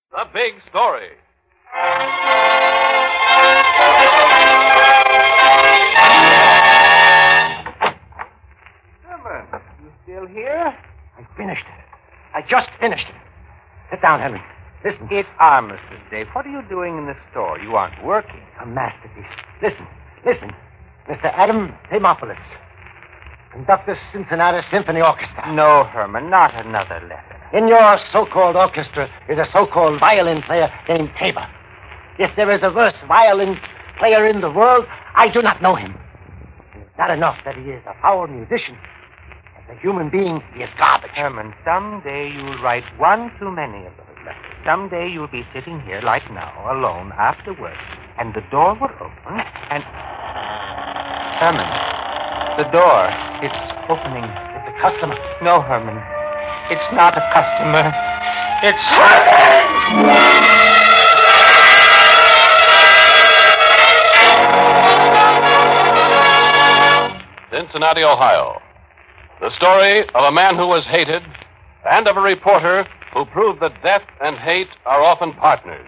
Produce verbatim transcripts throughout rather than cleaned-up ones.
The Big Story. Herman, you still here? I finished it. I just finished it. Sit down, Henry. Listen. It's Armistice Day. What are you doing in the store? You aren't working. A masterpiece. Listen, listen. Mister Adam Demopoulos, conductor, Cincinnati Symphony Orchestra. No, Herman, not another letter. In your so-called orchestra is a so-called violin player named Tabor. If there is a worse violin player in the world, I do not know him. It's not enough that he is a foul musician. As a human being, he is garbage. Herman, someday you'll write one too many of those letters. Someday you'll be sitting here like now, alone, after work, and the door will open, and... Herman, the door, it's opening. It's a customer. No, Herman, it's not a customer. It's Herman! Cincinnati, Ohio. The story of a man who was hated and of a reporter who proved that death and hate are often partners.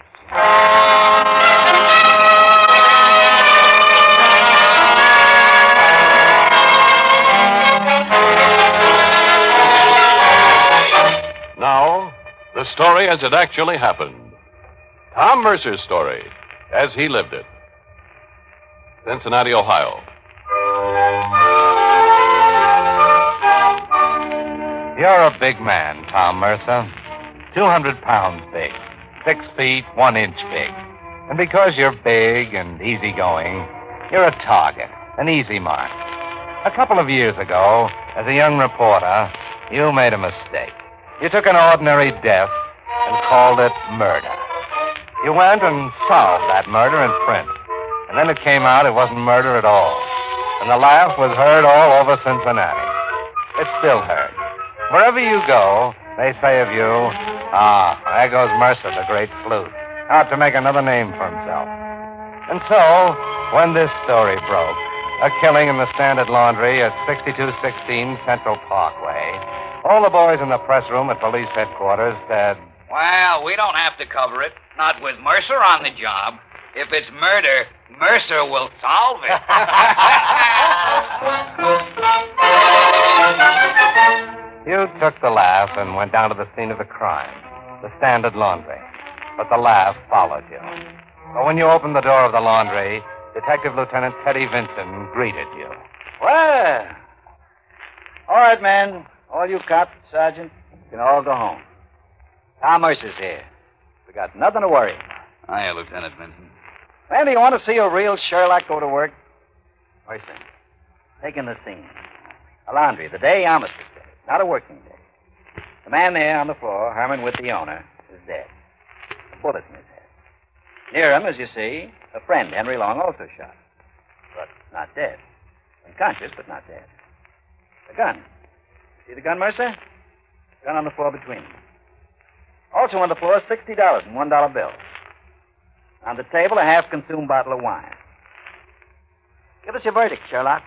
Now, the story as it actually happened. Tom Mercer's story as he lived it. Cincinnati, Ohio. You're a big man, Tom Mercer. two hundred pounds big. Six feet, one inch big. And because you're big and easygoing, you're a target, an easy mark. A couple of years ago, as a young reporter, you made a mistake. You took an ordinary death and called it murder. You went and solved that murder in print. And then it came out it wasn't murder at all. And the laugh was heard all over Cincinnati. It's still heard. Wherever you go, they say of you, ah, there goes Mercer, the great flute, out to make another name for himself. And so, when this story broke, a killing in the Standard Laundry at sixty-two sixteen Central Parkway, all the boys in the press room at police headquarters said, well, we don't have to cover it. Not with Mercer on the job. If it's murder, Mercer will solve it. You took the laugh and went down to the scene of the crime, the Standard Laundry. But the laugh followed you. But when you opened the door of the laundry, Detective Lieutenant Teddy Vinson greeted you. Well, all right, men. All you cops, Sergeant, you can all go home. Tom Mercer's here. We got nothing to worry about. Hiya, Lieutenant Vinson. Andy, you want to see a real Sherlock go to work? Mercer, taking the scene. A laundry, the day Armistice Day, not a working day. The man there on the floor, Herman with the owner, is dead. A bullet in his head. Near him, as you see, a friend, Henry Long, also shot. But not dead. Unconscious, but not dead. The gun. See the gun, Mercer? Gun on the floor between them. Also on the floor, sixty dollars in one dollar bills. On the table, a half-consumed bottle of wine. Give us your verdict, Sherlock.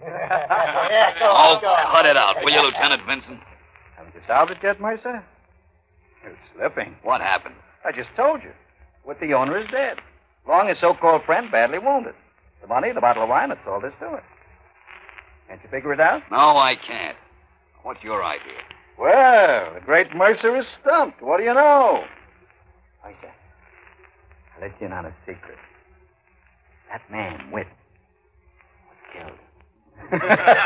Oh, cut it out, will you, Lieutenant Vinson? Haven't you solved it yet, Mercer? You're slipping. What happened? I just told you. What the owner is dead. Long, his so-called friend, badly wounded. The money, the bottle of wine, that's all there's to it. Can't you figure it out? No, I can't. What's your idea? Well, the great Mercer is stumped. What do you know? Mercer, I'll let you in on a secret. That man, Witt, was killed.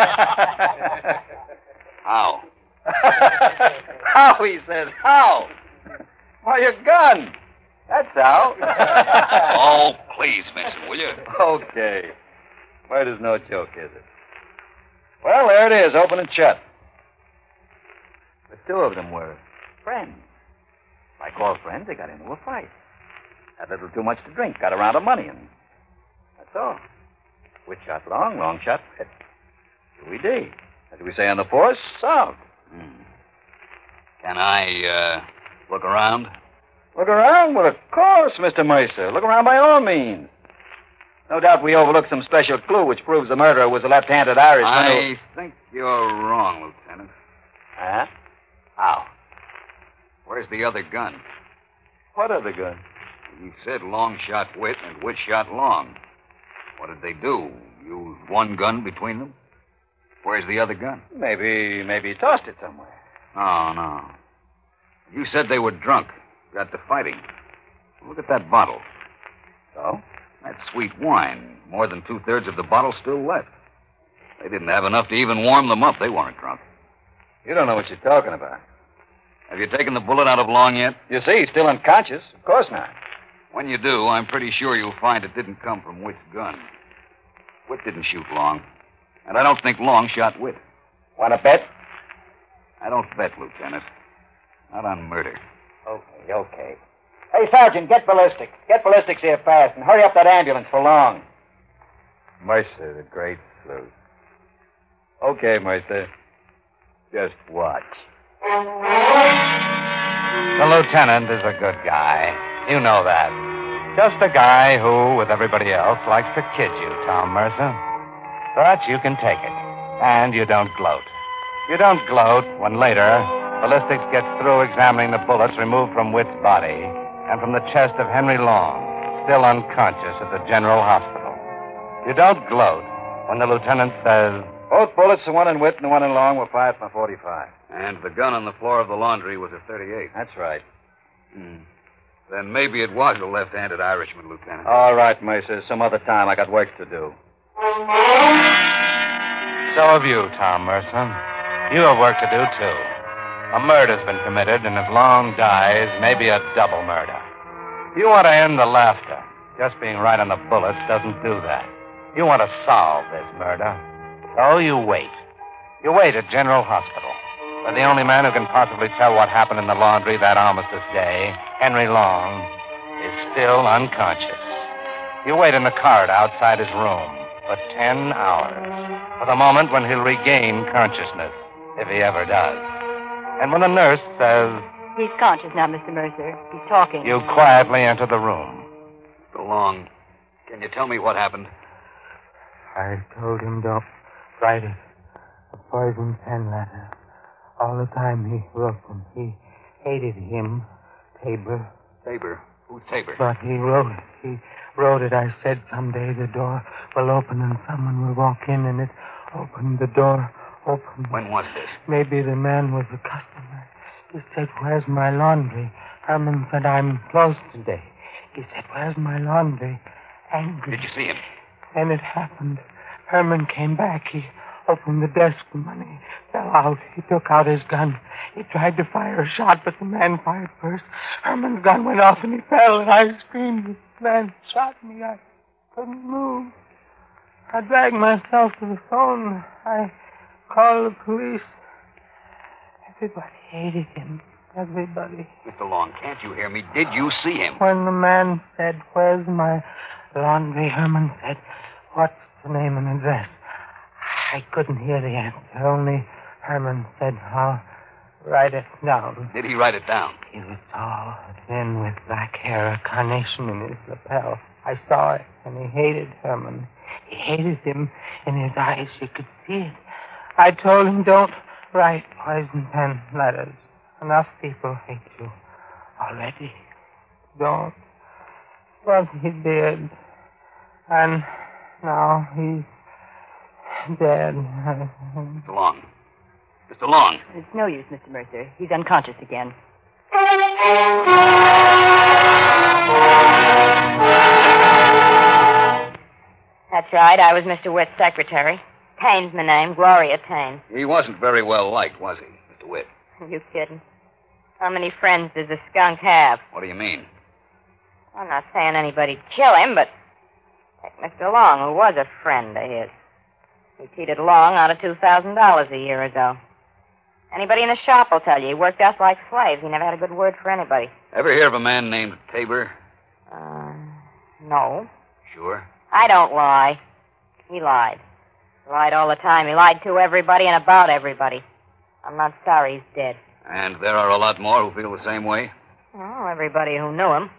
How? How, he says. How? Why, your gun. That's how. Oh, please, Vinson, will you? Okay. Murder's no joke, is it? Well, there it is, open and shut. The two of them were friends. Like all friends, they got into a fight. Had a little too much to drink, got around of money, and that's all. Which shot Long, Long shot Pitt. Q E D. As we say on the force, solved. Hmm. Can I, uh, look around? Look around? Well, of course, Mister Mercer. Look around by all means. No doubt we overlooked some special clue which proves the murderer was a left-handed Irishman. I who... think you're wrong, Lieutenant. Huh? How? Where's the other gun? What other gun? You said Long shot Witt and Witt shot Long. What did they do? Use one gun between them? Where's the other gun? Maybe, maybe he tossed it somewhere. Oh, no. You said they were drunk. Got to fighting. Look at that bottle. So? That sweet wine. More than two-thirds of the bottle still left. They didn't have enough to even warm them up. They weren't drunk. You don't know what you're talking about. Have you taken the bullet out of Long yet? You see, he's still unconscious. Of course not. When you do, I'm pretty sure you'll find it didn't come from Witt's gun. Witt didn't shoot Long. And I don't think Long shot Witt. Want to bet? I don't bet, Lieutenant. Not on murder. Okay, okay. Hey, Sergeant, get ballistics. Get ballistics here fast, and hurry up that ambulance for Long. Mercer, the great sleuth. Okay, Mercer. Just watch. The lieutenant is a good guy. You know that. Just a guy who, with everybody else, likes to kid you, Tom Mercer. But you can take it. And you don't gloat. You don't gloat when later ballistics gets through examining the bullets removed from Witt's body and from the chest of Henry Long, still unconscious at the General Hospital. You don't gloat when the lieutenant says, Both bullets, the one in Witt and the one in Long, were fired from a forty-five. And the gun on the floor of the laundry was a thirty-eight. That's right. Hmm. Then maybe it was a left-handed Irishman, Lieutenant. All right, Mercer. Some other time. I got work to do. So have you, Tom Mercer. You have work to do, too. A murder's been committed, and if Long dies, maybe a double murder. You want to end the laughter. Just being right on the bullets doesn't do that. You want to solve this murder. So you wait. You wait at General Hospital, where the only man who can possibly tell what happened in the laundry that armistice day, Henry Long, is still unconscious. You wait in the corridor outside his room for ten hours, for the moment when he'll regain consciousness, if he ever does. And when the nurse says, He's conscious now, Mister Mercer. He's talking. You quietly enter the room. So Long, can you tell me what happened? I told him don't write it. A poison pen letter. All the time he wrote them. He hated him, Tabor. Tabor? Who's Tabor? But he wrote it. He wrote it. I said someday the door will open and someone will walk in, and it opened. The door opened. When was this? Maybe the man was a customer. He said, where's my laundry? Herman said, I'm closed today. He said, where's my laundry? Angry. Did you see him? Then it happened. Herman came back. He opened the desk. The money fell out. He took out his gun. He tried to fire a shot, but the man fired first. Herman's gun went off and he fell, and I screamed. The man shot me. I couldn't move. I dragged myself to the phone. I called the police. Everybody hated him. Everybody. Mister Long, can't you hear me? Did you see him? When the man said, where's my laundry, Herman said, what's the name and address? I couldn't hear the answer. Only Herman said, I'll write it down. Did he write it down? He was tall, thin, with black hair, a carnation in his lapel. I saw it, and he hated Herman. He hated him in his eyes. You could see it. I told him, don't write poison pen letters. Enough people hate you already. Don't. But he did. And now he's dead. Mister Long. Mister Long. It's no use, Mister Mercer. He's unconscious again. That's right. I was Mister Witt's secretary. Taine's my name, Gloria Taine. He wasn't very well liked, was he, Mister Witt? Are you kidding? How many friends does a skunk have? What do you mean? I'm not saying anybody'd kill him, but take Mister Long, who was a friend of his. He cheated Long out of two thousand dollars a year ago. Anybody in the shop will tell you he worked us like slaves. He never had a good word for anybody. Ever hear of a man named Tabor? Uh, no. Sure. I don't lie. He lied. He lied all the time. He lied to everybody and about everybody. I'm not sorry he's dead. And there are a lot more who feel the same way? Oh, everybody who knew him.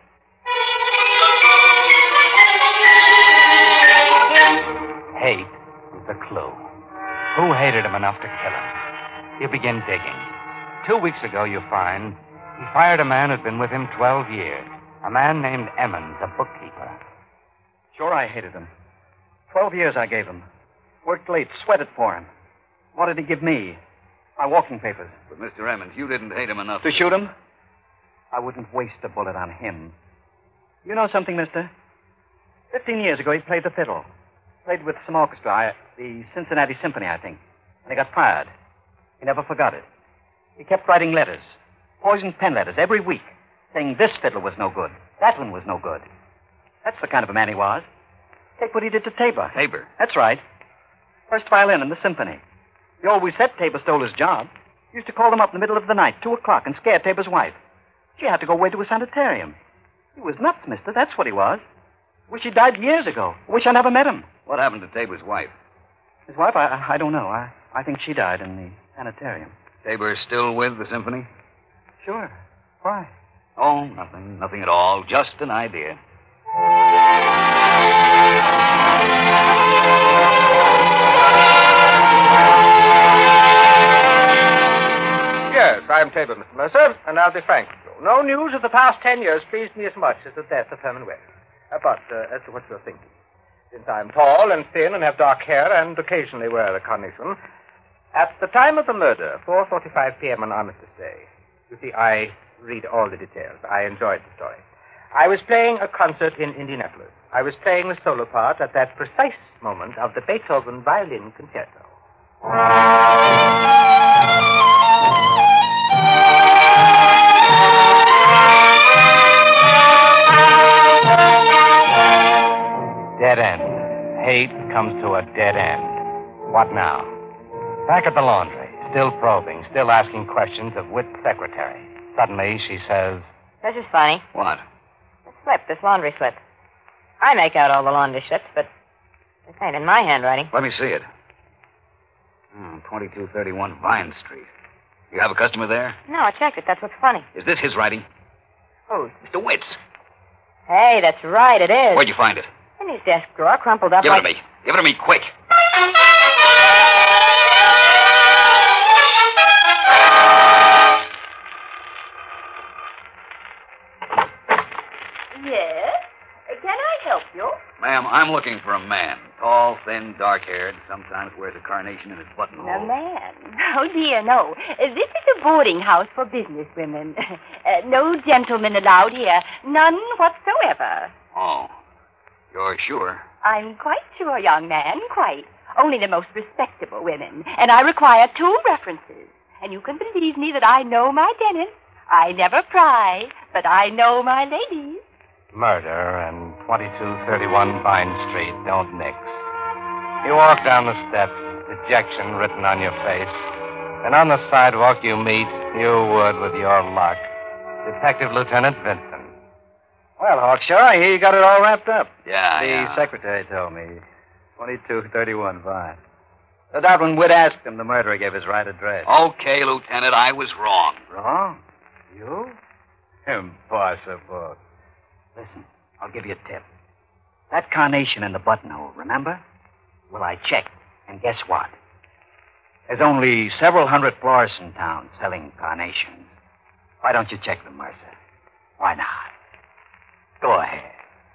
Hate is the clue. Who hated him enough to kill him? You begin digging. Two weeks ago, you find He fired a man who'd been with him twelve years, a man named Emmons, a bookkeeper. Sure, I hated him. Twelve years I gave him. Worked late, sweated for him. What did he give me? My walking papers. But, Mister Emmons, you didn't hate him enough To shoot him? I wouldn't waste a bullet on him. You know something, mister? Fifteen years ago, he played the fiddle. Played with some orchestra, I, the Cincinnati Symphony, I think. And he got fired. He never forgot it. He kept writing letters, poisoned pen letters, every week, saying this fiddle was no good, that one was no good. That's the kind of a man he was. Take what he did to Tabor. Tabor? That's right. First violin in the symphony. He always said Tabor stole his job. He used to call him up in the middle of the night, two o'clock, and scare Tabor's wife. She had to go away to a sanitarium. He was nuts, mister. That's what he was. Wish he died years ago. Wish I never met him. What happened to Tabor's wife? His wife? I, I- I don't know. I, I think she died in the sanitarium. Tabor still with the symphony? Sure. Why? Oh, nothing. Nothing at all. Just an idea. Yes, I'm Tabor, Mister Mercer, and I'll be frank with you. No news of the past ten years pleased me as much as the death of Herman West. Uh, but uh, as to what you're thinking, since I'm tall and thin and have dark hair and occasionally wear a carnation, at the time of the murder, four forty-five p.m. on Armistice Day, you see, I read all the details. I enjoyed the story. I was playing a concert in Indianapolis. I was playing the solo part at that precise moment of the Beethoven violin concerto. Dead end. Hate comes to a dead end. What now? Back at the laundry, still probing, still asking questions of Witt's secretary. Suddenly, she says, This is funny. What? This slip, this laundry slip. I make out all the laundry slips, but this ain't in my handwriting. Let me see it. Hmm, twenty-two thirty-one Vine Street. You have a customer there? No, I checked it. That's what's funny. Is this his writing? Whose? Mister Witt's. Hey, that's right, it is. Where'd you find it? In his desk drawer, crumpled up Give like... it to me. Give it to me, quick. Yes? Can I help you? Ma'am, I'm looking for a man. Tall, thin, dark-haired, sometimes wears a carnation in his buttonhole. A man? Oh, dear, no. Uh, This is a boarding house for business women. Uh, no gentlemen allowed here. None whatsoever. Oh. You're sure? I'm quite sure, young man, quite. Only the most respectable women. And I require two references. And you can believe me that I know my dentists. I never pry, but I know my ladies. Murder and twenty-two thirty-one Vine Street don't mix. You walk down the steps, dejection written on your face. And on the sidewalk you meet, you would with your luck, Detective Lieutenant Vincent. Well, Hawkshaw, I hear you got it all wrapped up. Yeah, The yeah. secretary told me. twenty-two thirty-one Vine. No doubt when Witt asked him, the murderer gave his right address. Okay, Lieutenant, I was wrong. Wrong? You? Impossible. Listen, I'll give you a tip. That carnation in the buttonhole, remember? Well, I checked, and guess what? There's only several hundred florists in town selling carnations. Why don't you check them, Mercer? Why not? Go ahead.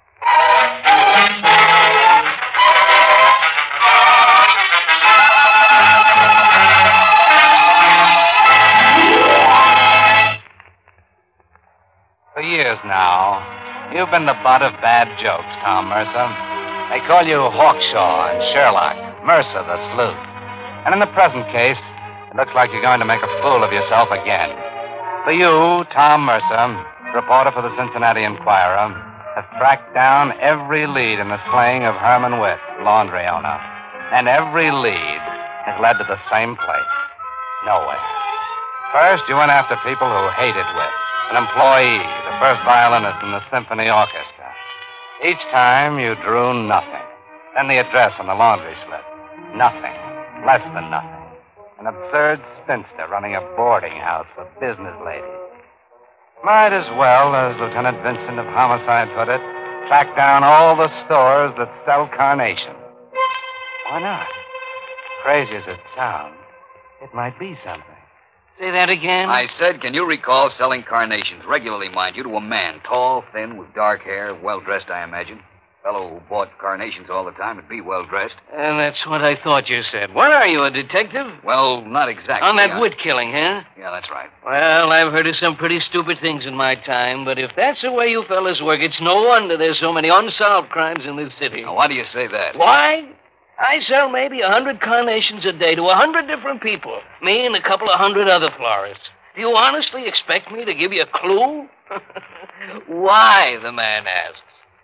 For years now, you've been the butt of bad jokes, Tom Mercer. They call you Hawkshaw and Sherlock, Mercer the sleuth. And in the present case, it looks like you're going to make a fool of yourself again. For you, Tom Mercer, reporter for the Cincinnati Enquirer, have tracked down every lead in the slaying of Herman Witt, laundry owner. And every lead has led to the same place, nowhere. First, you went after people who hated Witt. An employee, the first violinist in the symphony orchestra. Each time you drew nothing. Then the address on the laundry slip. Nothing. Less than nothing. An absurd spinster running a boarding house for business ladies. Might as well, as Lieutenant Vincent of Homicide put it, track down all the stores that sell carnation. Why not? Crazy as it sounds, it might be something. Say that again? I said, can you recall selling carnations regularly, mind you, to a man, tall, thin, with dark hair, well-dressed, I imagine? Fellow who bought carnations all the time would be well-dressed. And that's what I thought you said. What are you, a detective? Well, not exactly. On that I... Witt killing, huh? Yeah, that's right. Well, I've heard of some pretty stupid things in my time, but if that's the way you fellas work, it's no wonder there's so many unsolved crimes in this city. Now, why do you say that? Why? I sell maybe a hundred carnations a day to a hundred different people. Me and a couple of hundred other florists. Do you honestly expect me to give you a clue? Why, the man asks.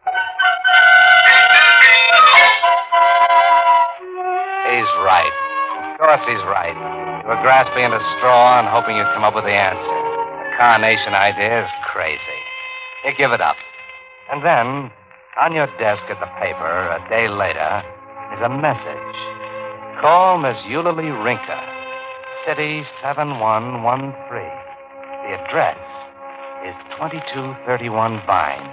He's right. Of course he's right. You were grasping at a straw and hoping you'd come up with the answer. The carnation idea is crazy. You give it up. And then, on your desk at the paper, a day later, is a message. Call Miss Eulalie Rinka, City seven one one three. The address is twenty-two thirty-one Vine.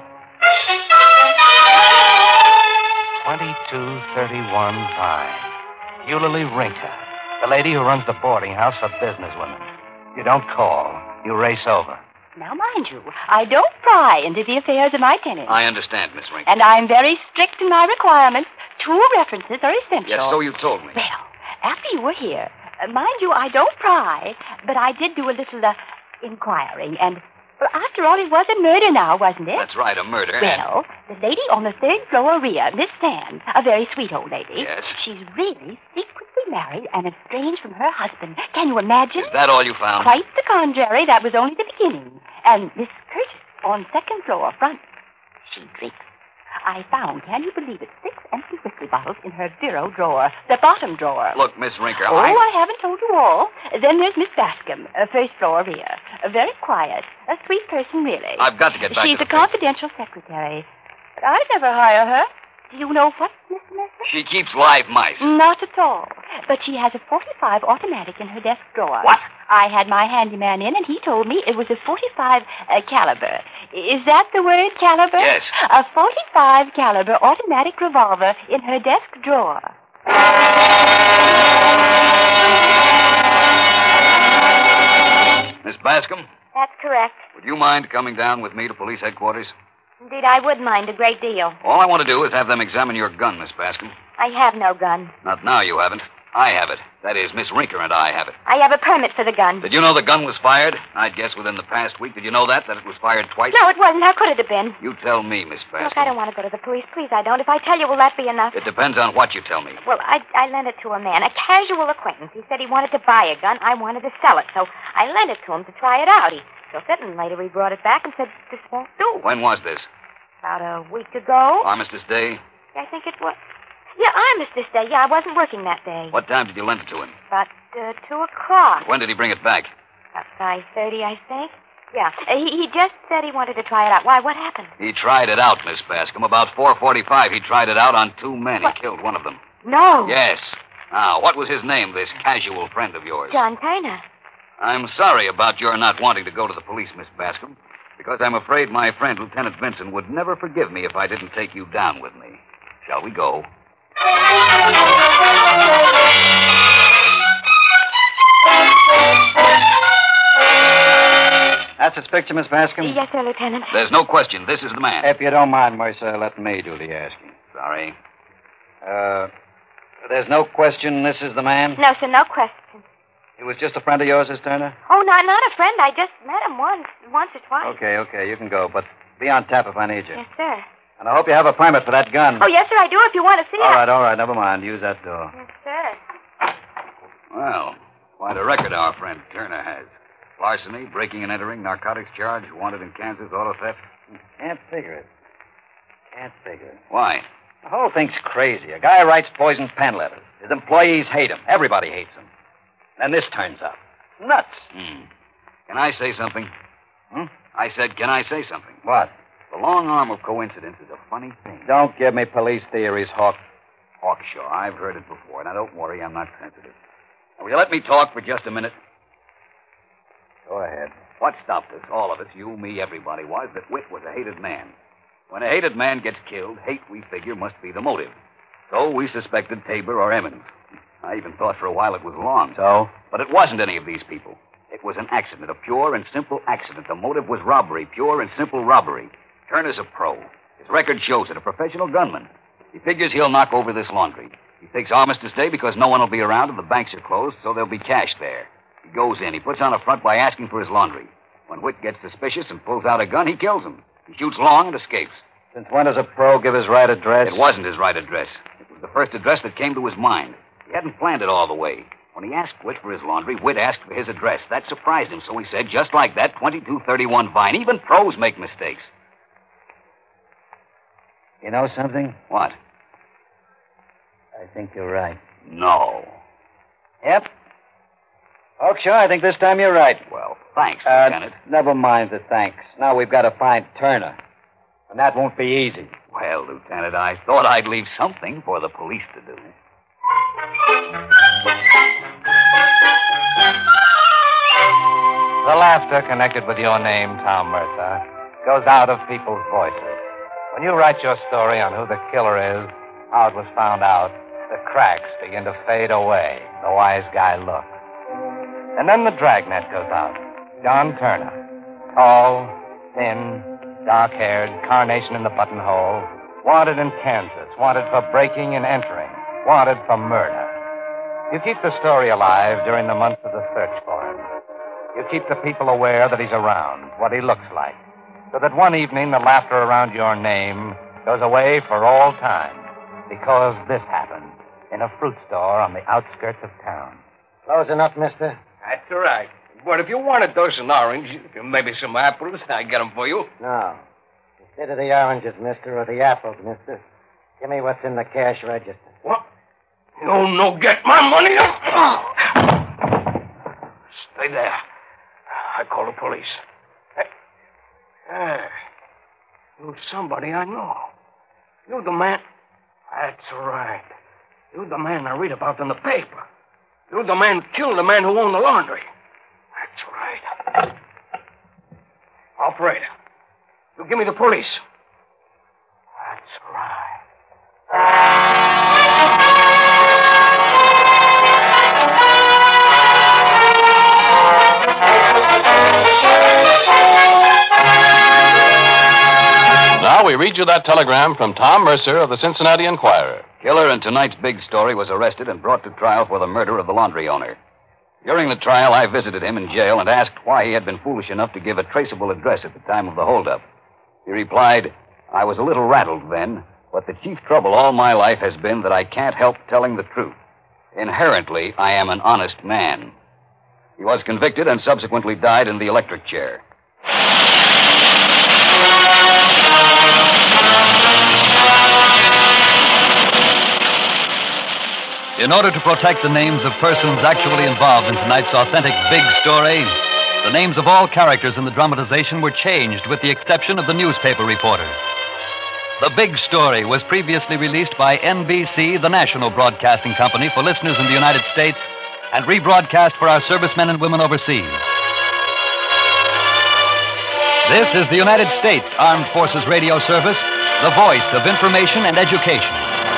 twenty-two thirty-one Vine. Eulalie Rinka, the lady who runs the boarding house for businesswomen. You don't call. You race over. Now, mind you, I don't pry into the affairs of my tenants. I understand, Miss Rinka. And I'm very strict in my requirements. Two references are essential. Yes, so you told me. Well, after you were here, uh, mind you, I don't pry, but I did do a little uh, inquiring, and well, after all, it was a murder now, wasn't it? That's right, a murder. Well, the lady on the third floor rear, Miss Sand, a very sweet old lady. Yes. She's really secretly married and estranged from her husband. Can you imagine? Is that all you found? Quite the contrary. That was only the beginning. And Miss Curtis on second floor front. She drinks. I found, can you believe it, six empty whiskey bottles in her bureau drawer, the bottom drawer. Look, Miss Rinker, Oh, I... I haven't told you all. Then there's Miss Bascom, uh, first floor rear. Uh, very quiet. A sweet person, really. I've got to get back She's to a the paper. confidential secretary. But I'd never hire her. Do you know what, Mister Mercer? She keeps live mice. Not at all. But she has a forty-five automatic in her desk drawer. What? I had my handyman in, and he told me it was a forty-five uh, caliber. Is that the word, caliber? Yes. A forty-five caliber automatic revolver in her desk drawer. Miss Bascom, That's correct. would you mind coming down with me to police headquarters? Indeed, I would mind a great deal. All I want to do is have them examine your gun, Miss Bascom. I have no gun. Not now, you haven't. I have it. That is, Miss Rinker and I have it. I have a permit for the gun. Did you know the gun was fired? I'd guess within the past week. Did you know that? That it was fired twice? No, it wasn't. How could it have been? You tell me, Miss Bascom. Look, I don't want to go to the police. Please, I don't. If I tell you, will that be enough? It depends on what you tell me. Well, I, I lent it to a man, a casual acquaintance. He said he wanted to buy a gun. I wanted to sell it. So I lent it to him to try it out. He took it, and later he brought it back and said, this won't do. When was this? About a week ago. Armistice Day? I think it was. Yeah, Armistice Day. Yeah, I wasn't working that day. What time did you lend it to him? About uh, two o'clock. When did he bring it back? About five thirty, I think. Yeah, uh, he, he just said he wanted to try it out. Why, what happened? He tried it out, Miss Bascom. About four forty-five, he tried it out on two men. What? He killed one of them. No. Yes. Now, what was his name, this casual friend of yours? John Turner. I'm sorry about your not wanting to go to the police, Miss Bascom, because I'm afraid my friend, Lieutenant Vincent, would never forgive me if I didn't take you down with me. Shall we go? That's his picture, Miss Bascom? Yes, sir, Lieutenant. There's no question. This is the man. If you don't mind, Mercer, let me do the asking. Sorry. Uh, there's no question this is the man? No, sir, no question. He was just a friend of yours, Miss Turner? Oh, not, not a friend. I just met him once, once or twice. Okay, okay, you can go, but be on tap if I need you. Yes, sir. And I hope you have a permit for that gun. Oh, yes, sir, I do, if you want to see All it. right, all right, never mind. Use that door. Yes, sir. Well, quite a record our friend Turner has. Larceny, breaking and entering, narcotics charge, wanted in Kansas, auto theft. Can't figure it. Can't figure it. Why? The whole thing's crazy. A guy writes poison pen letters. His employees hate him. Everybody hates him. And this turns up. Nuts. Hmm. Can I say something? Hmm? I said, can I say something? What? The long arm of coincidence is a funny thing. Don't give me police theories, Hawk. Hawkshaw, I've heard it before. Now, don't worry, I'm not sensitive. Now, will you let me talk for just a minute? Go ahead. What stopped us, all of us, you, me, everybody, was that Witt was a hated man. When a hated man gets killed, hate, we figure, must be the motive. So we suspected Tabor or Emmons. I even thought for a while it was Long. So? But it wasn't any of these people. It It was an accident, a pure and simple accident. The motive was robbery, pure and simple robbery. Turner's a pro. His record shows it, a professional gunman. He figures he'll knock over this laundry. He takes Armistice Day because no one will be around and the banks are closed, so there'll be cash there. He goes in. He puts on a front by asking for his laundry. When Whit gets suspicious and pulls out a gun, he kills him. He shoots Long and escapes. Since when does a pro give his right address? It wasn't his right address. It was the first address that came to his mind. He hadn't planned it all the way. When he asked Whit for his laundry, Whit asked for his address. That surprised him, so he said, just like that, twenty-two thirty-one Vine. Even pros make mistakes. You know something? What? I think you're right. No. Yep. Hawkshaw, I think this time you're right. Well, thanks, Uh, Lieutenant. never mind the thanks. Now we've got to find Turner. And that won't be easy. Well, Lieutenant, I thought I'd leave something for the police to do. The laughter connected with your name, Tom Mercer, goes out of people's voices. When you write your story on who the killer is, how it was found out, the cracks begin to fade away. The wise guy looks. And then the dragnet goes out. John Turner. Tall, thin, dark-haired, carnation in the buttonhole. Wanted in Kansas. Wanted for breaking and entering. Wanted for murder. You keep the story alive during the months of the search for him. You keep the people aware that he's around, what he looks like, so that one evening the laughter around your name goes away for all time, because this happened in a fruit store on the outskirts of town. Close enough, mister? That's all right. But if you want a dozen oranges, maybe some apples, I get them for you. No. Instead of the oranges, mister, or the apples, mister, give me what's in the cash register. What? You no get my money? Stay there. I call the police. Hey. Hey. You're somebody I know. You're the man. That's right. You're the man I read about in the paper. You're the man who killed the man who owned the laundry. That's right. Operator, you give me the police. That's right. Now we read you that telegram from Tom Mercer of the Cincinnati Enquirer. Killer in tonight's big story was arrested and brought to trial for the murder of the laundry owner. During the trial, I visited him in jail and asked why he had been foolish enough to give a traceable address at the time of the holdup. He replied, I was a little rattled then, but the chief trouble all my life has been that I can't help telling the truth. Inherently, I am an honest man. He was convicted and subsequently died in the electric chair. In order to protect the names of persons actually involved in tonight's authentic big story, the names of all characters in the dramatization were changed with the exception of the newspaper reporter. The Big Story was previously released by N B C, the national broadcasting company, for listeners in the United States and rebroadcast for our servicemen and women overseas. This is the United States Armed Forces Radio Service, the voice of information and education.